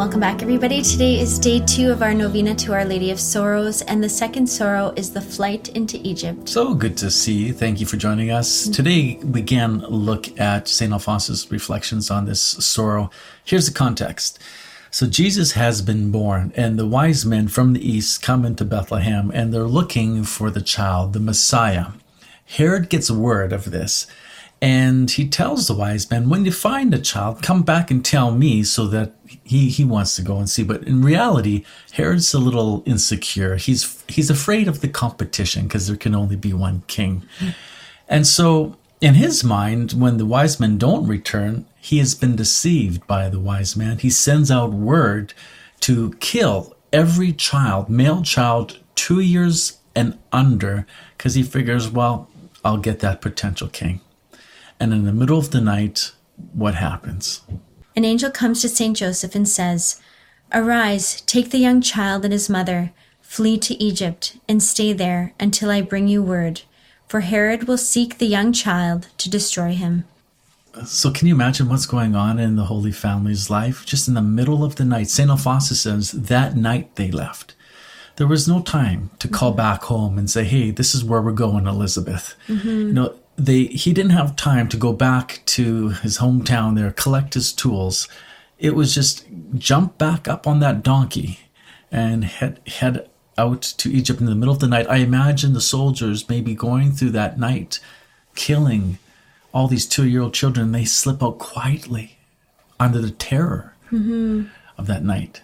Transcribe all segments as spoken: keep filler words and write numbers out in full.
Welcome back, everybody. Today is day two of our novena to Our Lady of Sorrows, and the second sorrow is the flight into Egypt. So good to see you. Thank you for joining us. Mm-hmm. Today, we again look at Saint Alphonsus' reflections on this sorrow. Here's the context. So Jesus has been born, and the wise men from the east come into Bethlehem, and they're looking for the child, the Messiah. Herod gets word of this, and he tells the wise men, when you find a child, come back and tell me, so that he, he wants to go and see. But in reality, Herod's a little insecure. He's he's afraid of the competition because there can only be one king. And so in his mind, when the wise men don't return, he has been deceived by the wise man. He sends out word to kill every child, male child, two years and under, because he figures, well, I'll get that potential king. And in the middle of the night, what happens? An angel comes to Saint Joseph and says, "Arise, take the young child and his mother, flee to Egypt, and stay there until I bring you word, for Herod will seek the young child to destroy him." So can you imagine what's going on in the Holy Family's life? Just in the middle of the night, Saint Alphonsus says that night they left. There was no time to call mm-hmm. back home and say, hey, this is where we're going, Elizabeth. Mm-hmm. You know, They, he didn't have time to go back to his hometown there, collect his tools. It was just jump back up on that donkey and head, head out to Egypt in the middle of the night. I imagine the soldiers maybe going through that night, killing all these two-year-old children. They slip out quietly under the terror mm-hmm. of that night.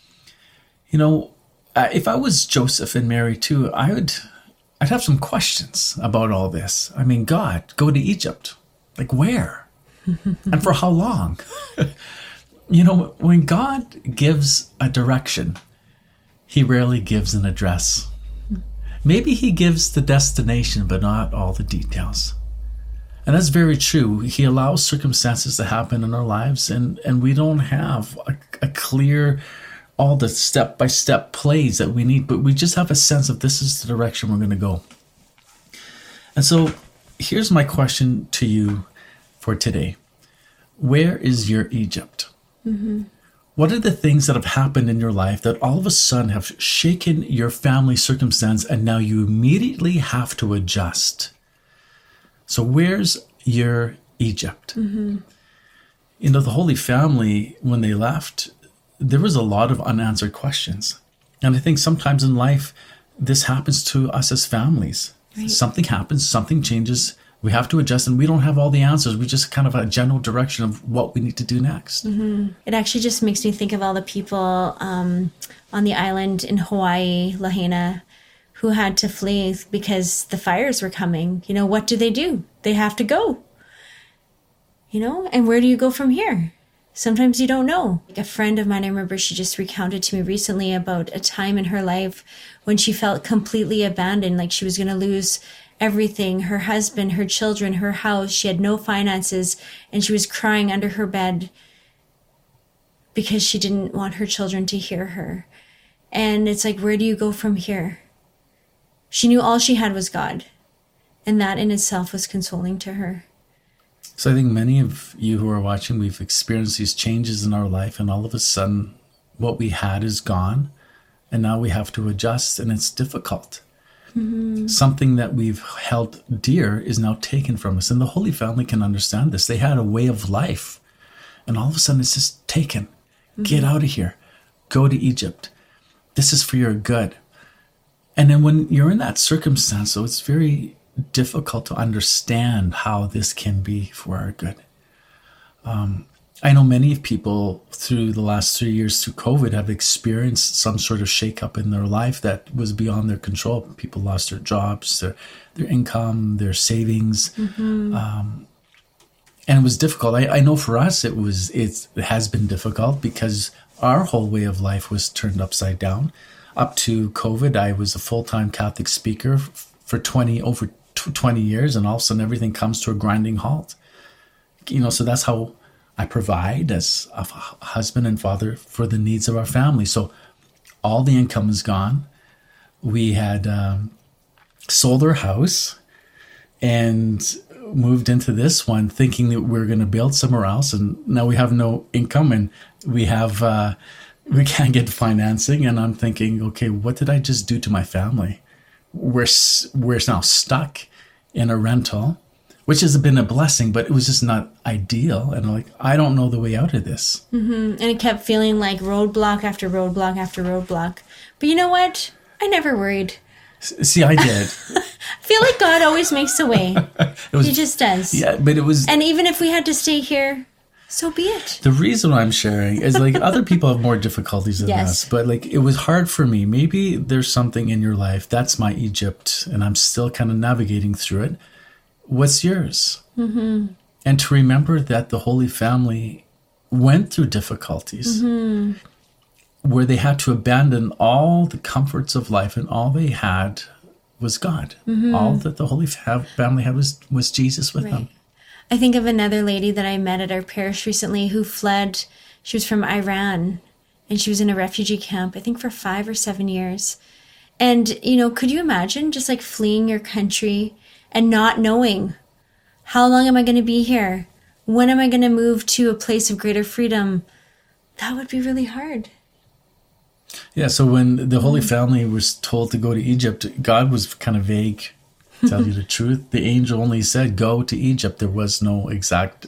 You know, if I was Joseph and Mary too, I would... I'd have some questions about all this. I mean, God, go to Egypt. Like where? And for how long? You know, when God gives a direction, he rarely gives an address. Maybe he gives the destination, but not all the details. And that's very true. He allows circumstances to happen in our lives, and, and we don't have a, a clear... all the step-by-step plays that we need, but we just have a sense of this is the direction we're going to go. And so here's my question to you for today. Where is your Egypt? Mm-hmm. What are the things that have happened in your life that all of a sudden have shaken your family circumstance and now you immediately have to adjust? So where's your Egypt? Mm-hmm. You know, the Holy Family, when they left, there was a lot of unanswered questions. And I think sometimes in life, this happens to us as families. Right. Something happens, something changes, we have to adjust, and we don't have all the answers. We just kind of a general direction of what we need to do next. Mm-hmm. It actually just makes me think of all the people um, on the island in Hawaii, Lahaina, who had to flee because the fires were coming. You know, what do they do? They have to go. You know, and where do you go from here? Sometimes you don't know. Like a friend of mine, I remember she just recounted to me recently about a time in her life when she felt completely abandoned, like she was going to lose everything, her husband, her children, her house. She had no finances, and she was crying under her bed because she didn't want her children to hear her. And it's like, where do you go from here? She knew all she had was God, and that in itself was consoling to her. So I think many of you who are watching, we've experienced these changes in our life, and all of a sudden what we had is gone, and now we have to adjust, and it's difficult. Mm-hmm. Something that we've held dear is now taken from us, and the Holy Family can understand this. They had a way of life, and all of a sudden it's just taken. Mm-hmm. Get out of here. Go to Egypt. This is for your good. And then when you're in that circumstance, so it's very difficult to understand how this can be for our good. Um, I know many people through the last three years through COVID have experienced some sort of shakeup in their life that was beyond their control. People lost their jobs, their, their income, their savings. Mm-hmm. Um, and it was difficult. I, I know for us, it was, it has been difficult because our whole way of life was turned upside down. Up to COVID, I was a full-time Catholic speaker for twenty over twenty years, and all of a sudden everything comes to a grinding halt. You know, so that's how I provide as a husband and father for the needs of our family. So all the income is gone. We had um, sold our house and moved into this one thinking that we we're going to build somewhere else, and now we have no income, and we have uh, we can't get financing. And I'm thinking, okay, what did I just do to my family? We're, we're now stuck in a rental, which has been a blessing, but it was just not ideal. And I'm like, I don't know the way out of this. Mm-hmm. And it kept feeling like roadblock after roadblock after roadblock. But you know what? I never worried. See, I did. I feel like God always makes a way. It was, he just does. Yeah, but it was... And even if we had to stay here, so be it. The reason I'm sharing is like other people have more difficulties than yes. us. But like it was hard for me. Maybe there's something in your life. That's my Egypt. And I'm still kind of navigating through it. What's yours? Mm-hmm. And to remember that the Holy Family went through difficulties. Mm-hmm. Where they had to abandon all the comforts of life, and all they had was God. Mm-hmm. All that the Holy Family had was, was Jesus with right. them. I think of another lady that I met at our parish recently who fled. She was from Iran, and she was in a refugee camp, I think for five or seven years. And, you know, could you imagine just like fleeing your country and not knowing how long am I going to be here? When am I going to move to a place of greater freedom? That would be really hard. Yeah, so when the Holy Family was told to go to Egypt, God was kind of vague, to tell you the truth. The angel only said, go to Egypt. There was no exact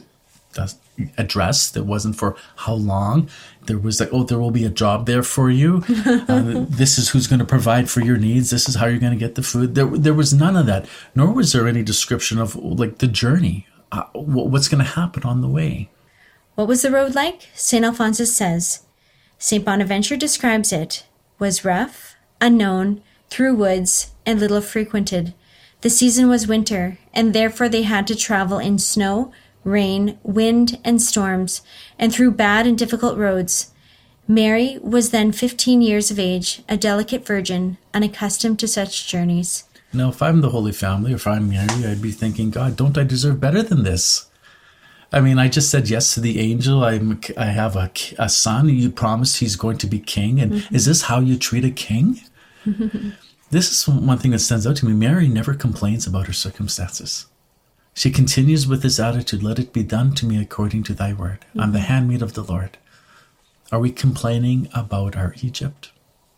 address. There wasn't for how long. There was like, oh, there will be a job there for you. Uh, this is who's going to provide for your needs. This is how you're going to get the food. There, there was none of that. Nor was there any description of like the journey, uh, what's going to happen on the way. What was the road like? Saint Alphonsus says, Saint Bonaventure describes it, was rough, unknown, through woods, and little frequented. The season was winter, and therefore they had to travel in snow, rain, wind, and storms, and through bad and difficult roads. Mary was then fifteen years of age, a delicate virgin, unaccustomed to such journeys. Now, if I'm the Holy Family, or if I'm Mary, I'd be thinking, God, don't I deserve better than this? I mean, I just said yes to the angel. I'm, I have a, a son. You promised he's going to be king. And mm-hmm. is this how you treat a king? Mm-hmm. This is one thing that stands out to me. Mary never complains about her circumstances. She continues with this attitude, let it be done to me according to thy word. Mm-hmm. I'm the handmaid of the Lord. Are we complaining about our Egypt?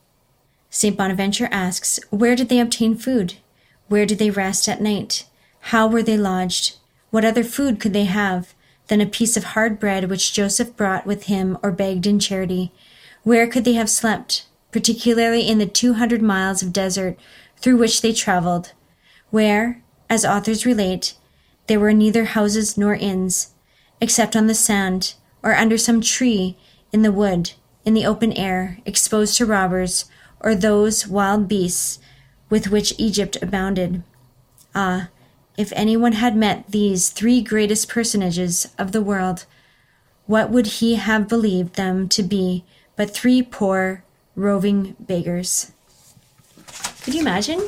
Saint Bonaventure asks, where did they obtain food? Where did they rest at night? How were they lodged? What other food could they have than a piece of hard bread which Joseph brought with him or begged in charity? Where could they have slept, particularly in the two hundred miles of desert through which they traveled, where, as authors relate, there were neither houses nor inns, except on the sand or under some tree in the wood, in the open air, exposed to robbers or those wild beasts with which Egypt abounded? Ah, if anyone had met these three greatest personages of the world, what would he have believed them to be but three poor, roving beggars? Could you imagine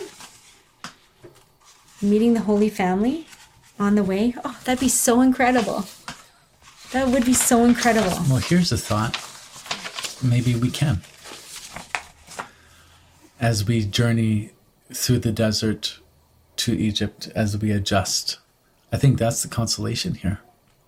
meeting the Holy Family on the way? Oh, that'd be so incredible. That would be so incredible. Well, here's a thought. Maybe we can. As we journey through the desert to Egypt, as we adjust, I think that's the consolation here.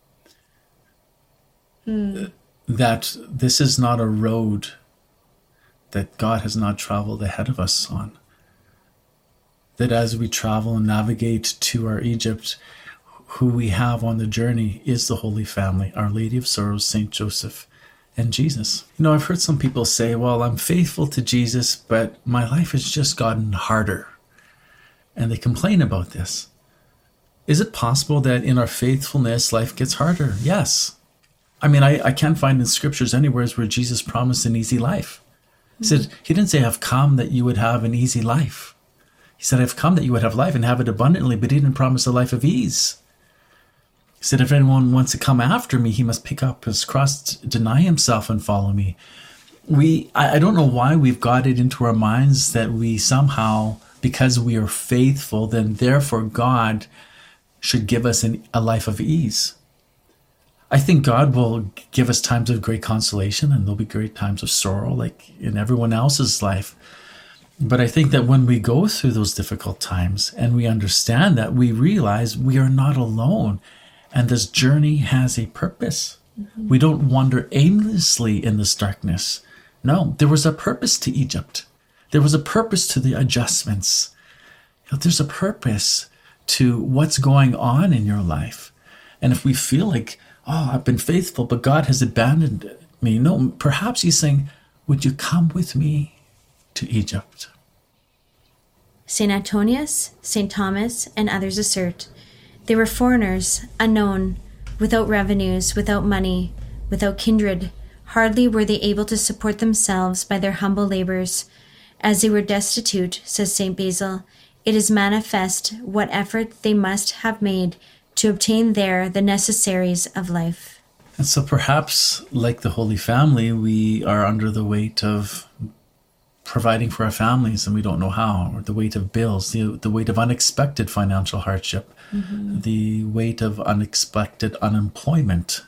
Mm. That this is not a road that God has not traveled ahead of us on. That as we travel and navigate to our Egypt, who we have on the journey is the Holy Family, Our Lady of Sorrows, Saint Joseph, and Jesus. You know, I've heard some people say, well, I'm faithful to Jesus, but my life has just gotten harder. And they complain about this. Is it possible that in our faithfulness, life gets harder? Yes. I mean, I, I can't find in scriptures anywhere where Jesus promised an easy life. He mm-hmm. said, he didn't say, I've come that you would have an easy life. He said, I've come that you would have life and have it abundantly, but he didn't promise a life of ease. He said, if anyone wants to come after me, he must pick up his cross, deny himself, and follow me. We, I, I don't know why we've got it into our minds that we somehow, because we are faithful, then therefore God should give us an, a life of ease. I think God will give us times of great consolation, and there'll be great times of sorrow, like in everyone else's life. But I think that when we go through those difficult times and we understand that, we realize we are not alone. And this journey has a purpose. Mm-hmm. We don't wander aimlessly in this darkness. No, there was a purpose to Egypt. There was a purpose to the adjustments. You know, there's a purpose to what's going on in your life. And if we feel like, oh, I've been faithful, but God has abandoned me. No, perhaps he's saying, would you come with me to Egypt? Saint Antonius, Saint Thomas, and others assert they were foreigners, unknown, without revenues, without money, without kindred. Hardly were they able to support themselves by their humble labors. As they were destitute, says Saint Basil, it is manifest what effort they must have made to obtain there the necessaries of life. And so perhaps, like the Holy Family, we are under the weight of providing for our families and we don't know how, or the weight of bills, the, the weight of unexpected financial hardship, mm-hmm. the weight of unexpected unemployment.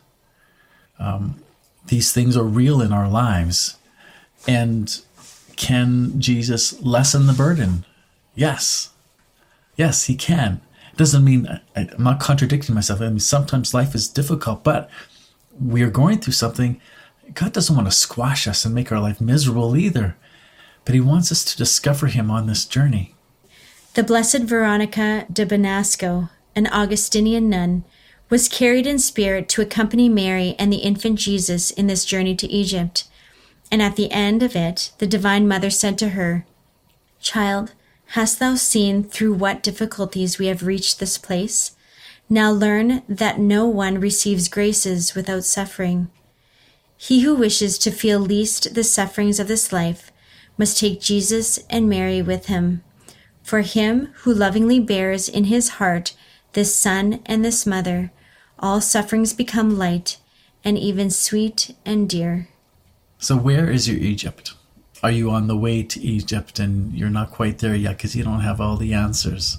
Um, these things are real in our lives. And can Jesus lessen the burden? Yes. Yes, he can. It doesn't mean, I, I'm not contradicting myself. I mean, sometimes life is difficult, but we are going through something. God doesn't want to squash us and make our life miserable either. But he wants us to discover him on this journey. The Blessed Veronica de Benasco, an Augustinian nun, was carried in spirit to accompany Mary and the infant Jesus in this journey to Egypt. And at the end of it, the Divine Mother said to her, "Child, hast thou seen through what difficulties we have reached this place? Now learn that no one receives graces without suffering. He who wishes to feel least the sufferings of this life must take Jesus and Mary with him. For him who lovingly bears in his heart this Son and this Mother, all sufferings become light and even sweet and dear." So where is your Egypt? Are you on the way to Egypt and you're not quite there yet because you don't have all the answers?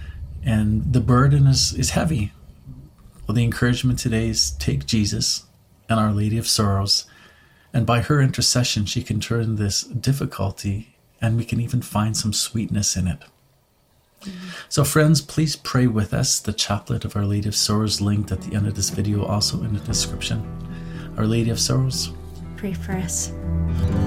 And the burden is, is heavy. Well, the encouragement today is take Jesus and Our Lady of Sorrows, and by her intercession, she can turn this difficulty and we can even find some sweetness in it. Mm-hmm. So friends, please pray with us. The Chaplet of Our Lady of Sorrows linked at the end of this video, also in the description. Our Lady of Sorrows, pray for us.